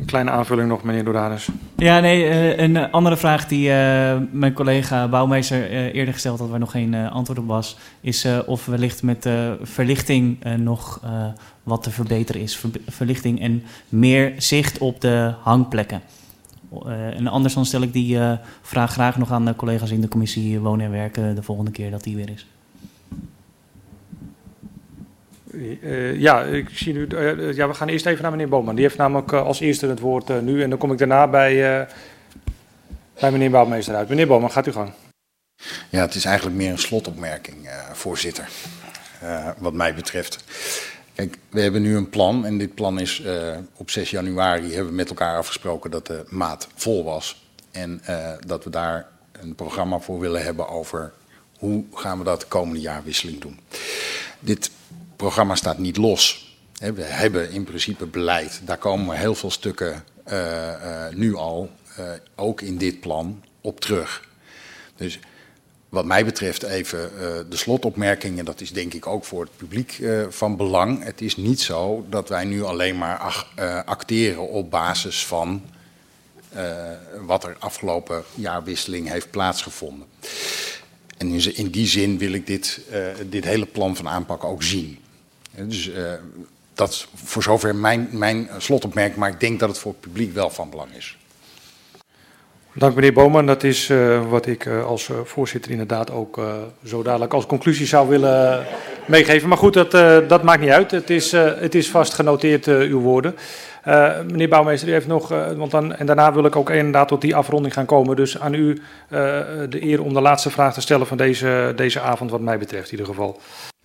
kleine aanvulling nog, meneer Dodanes. Ja, nee, een andere vraag die mijn collega Bouwmeester eerder gesteld had, waar nog geen antwoord op was, is of wellicht met verlichting nog wat te verbeteren is. Verlichting en meer zicht op de hangplekken. En anders dan stel ik die vraag graag nog aan de collega's in de commissie Wonen en Werken de volgende keer dat die weer is. Ja, ik zie nu. We gaan eerst even naar meneer Boman. Die heeft namelijk als eerste het woord nu. En dan kom ik daarna bij meneer Bouwmeester uit. Meneer Boman, gaat u gang. Ja, het is eigenlijk meer een slotopmerking, voorzitter. Wat mij betreft. Kijk, we hebben nu een plan. En dit plan is op 6 januari hebben we met elkaar afgesproken dat de maat vol was. En dat we daar een programma voor willen hebben over hoe gaan we dat de komende jaarwisseling doen. Dit programma staat niet los. We hebben in principe beleid. Daar komen heel veel stukken nu al, ook in dit plan, op terug. Dus wat mij betreft even de slotopmerkingen, dat is denk ik ook voor het publiek van belang. Het is niet zo dat wij nu alleen maar acteren op basis van wat er afgelopen jaarwisseling heeft plaatsgevonden. En in die zin wil ik dit hele plan van aanpak ook zien. Dus dat is voor zover mijn slotopmerking, maar ik denk dat het voor het publiek wel van belang is. Dank meneer Boman. Dat is wat ik als voorzitter inderdaad ook zo dadelijk als conclusie zou willen meegeven. Maar goed, dat maakt niet uit. Het is vast genoteerd, uw woorden. Meneer Bouwmeester, u heeft nog, en daarna wil ik ook inderdaad tot die afronding gaan komen. Dus aan u de eer om de laatste vraag te stellen van deze avond, wat mij betreft in ieder geval.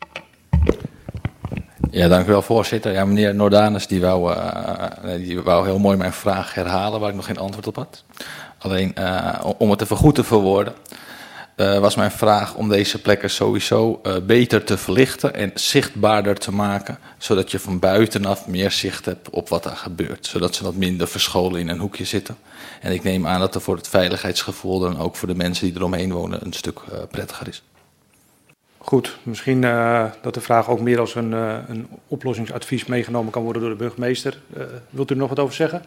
Ja, dank u wel, voorzitter. Ja, meneer Noordanus die wou heel mooi mijn vraag herhalen waar ik nog geen antwoord op had. Alleen om het even goed te verwoorden, was mijn vraag om deze plekken sowieso beter te verlichten en zichtbaarder te maken, zodat je van buitenaf meer zicht hebt op wat er gebeurt, zodat ze wat minder verscholen in een hoekje zitten. En ik neem aan dat er voor het veiligheidsgevoel dan ook voor de mensen die eromheen wonen een stuk prettiger is. Goed, misschien dat de vraag ook meer als een oplossingsadvies meegenomen kan worden door de burgemeester. Wilt u er nog wat over zeggen?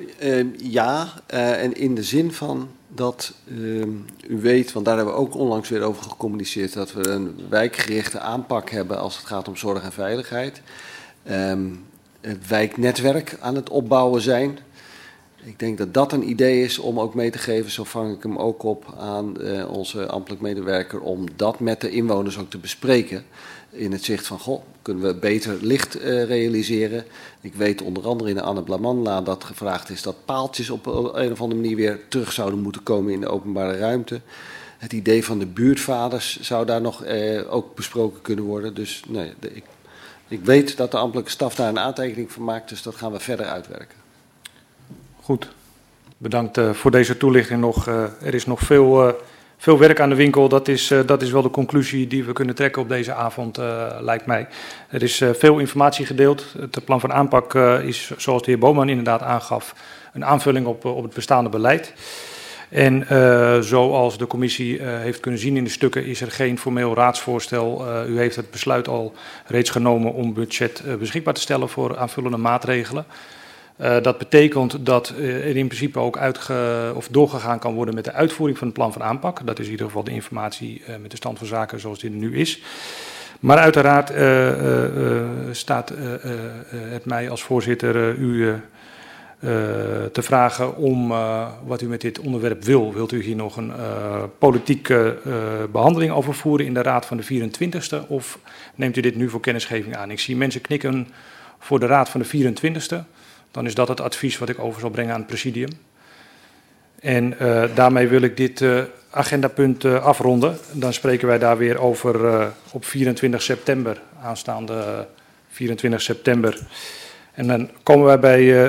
En in de zin van dat u weet, want daar hebben we ook onlangs weer over gecommuniceerd, dat we een wijkgerichte aanpak hebben als het gaat om zorg en veiligheid. Het wijknetwerk aan het opbouwen zijn. Ik denk dat dat een idee is om ook mee te geven, zo vang ik hem ook op aan onze ambtelijk medewerker, om dat met de inwoners ook te bespreken. In het zicht van, kunnen we beter licht realiseren? Ik weet onder andere in de Anne Blamanlaan dat gevraagd is dat paaltjes op een of andere manier weer terug zouden moeten komen in de openbare ruimte. Het idee van de buurtvaders zou daar nog ook besproken kunnen worden. Dus nee, ik weet dat de ambtelijke staf daar een aantekening van maakt, dus dat gaan we verder uitwerken. Goed, bedankt voor deze toelichting nog. Er is nog veel werk aan de winkel. Dat is wel de conclusie die we kunnen trekken op deze avond, lijkt mij. Er is veel informatie gedeeld. Het plan van aanpak is, zoals de heer Boman inderdaad aangaf, een aanvulling op het bestaande beleid. En zoals de commissie heeft kunnen zien in de stukken, is er geen formeel raadsvoorstel. U heeft het besluit al reeds genomen om budget beschikbaar te stellen voor aanvullende maatregelen. Dat betekent dat er in principe ook doorgegaan kan worden met de uitvoering van het plan van aanpak. Dat is in ieder geval de informatie met de stand van zaken zoals dit nu is. Maar uiteraard staat het mij als voorzitter u te vragen om wat u met dit onderwerp wil. Wilt u hier nog een politieke behandeling over voeren in de raad van de 24e? Of neemt u dit nu voor kennisgeving aan? Ik zie mensen knikken voor de raad van de 24e. Dan is dat het advies wat ik over zal brengen aan het presidium. En daarmee wil ik dit agendapunt afronden. Dan spreken wij daar weer over op 24 september, aanstaande 24 september. En dan komen wij bij